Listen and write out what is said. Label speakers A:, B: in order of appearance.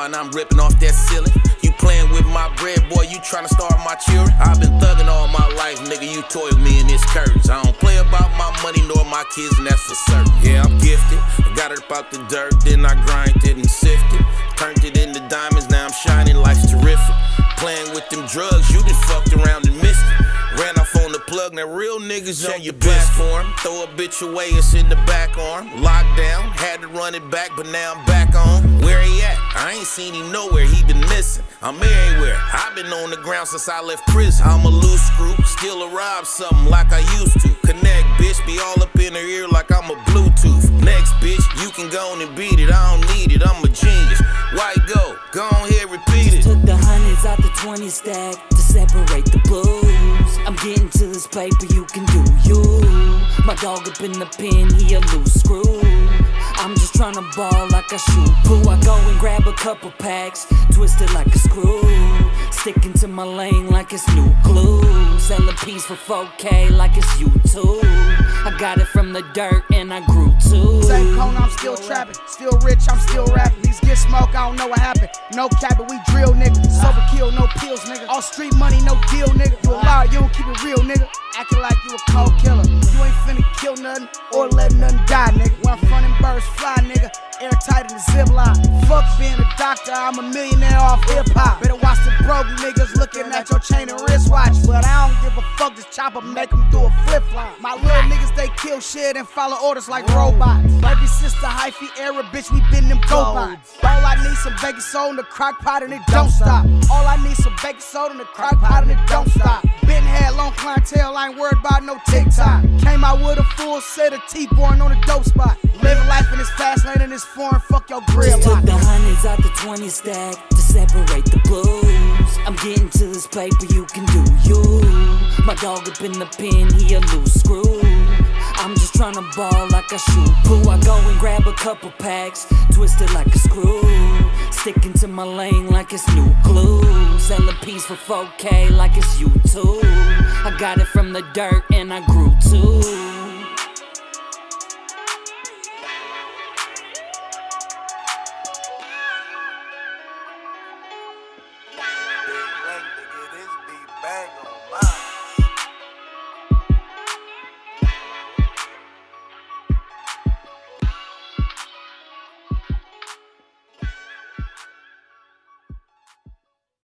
A: and I'm ripping off that ceiling. You playing with my bread, boy, you tryna starve my children. I've been thugging all my life, nigga, you toy with me in this curtains. I don't play about my money nor my kids, and that's for certain. Yeah, I'm gifted, I got it up out the dirt, then I grinded it and sifted. Turned it into diamonds, now I'm shining, life's terrific. Playing with them drugs, you done fucked around and missed it. Ran off on the plug, now real niggas on your platform. Throw a bitch away, it's in the back arm. Locked down, had to run it back, but now I'm back on. Where he at? I ain't seen him nowhere, he been missing. I'm everywhere, I've been on the ground since I left prison. I'm a loose screw, still a rob something like I used to. Connect, bitch, be all up in her ear like I'm a Bluetooth. Next, bitch, you can go on and beat it, I don't need it, I'm a genius. White go on here, repeat it.
B: Took the hundreds out the 20 stack to separate the blues. I'm getting to this paper, you can do you. My dog up in the pen, he a loose screw. I'm just tryna ball like I shoot poo. I go and grab a couple packs, twisted like a screw. Sticking to my lane like it's new glue. Sell a piece for 4K like it's YouTube. I got it from the dirt and I grew too.
C: Same cone, I'm still trapping. Still rich, I'm still rapping. These get smoke, I don't know what happened. No cap, but we drill, nigga. Sober kill, no pills, nigga. All street money, no deal, nigga. You a liar, you don't keep it real, nigga. Acting like you a cold killer. You ain't finna kill nothing or let nothing die, nigga. Where I'm frontin' birds fly, nigga. Airtight in the zip line. Fuck being a doctor, I'm a millionaire off hip-hop. Better watch the broke niggas looking at your chain and wristwatch. But I don't give a fuck, this chopper make them do a flip-flop. My little niggas, they kill shit and follow orders like robots. Baby sister, hyphy era, bitch, we been them go-bots. All I need some baking soda in the crock pot and it don't stop. All I need some baking soda in the crock pot and it don't stop. Been had long clientele, I ain't worried about no TikTok. Came out with a full set of teeth born on a dope spot. Living life in this fast lane and this foreign, fuck your grill.
B: Just took the hundreds out the 20 stack to separate the blues. I'm getting to this paper, you can do you. My dog up in the pen, he a loose screw. I'm just tryna ball like I shoot poo. I go and grab a couple packs, twisted like a screw. Sticking to my lane like it's new glue. Sell a piece for 4K like it's YouTube. I got it from the dirt and I grew too.
D: Bang, nigga, this beat bang on.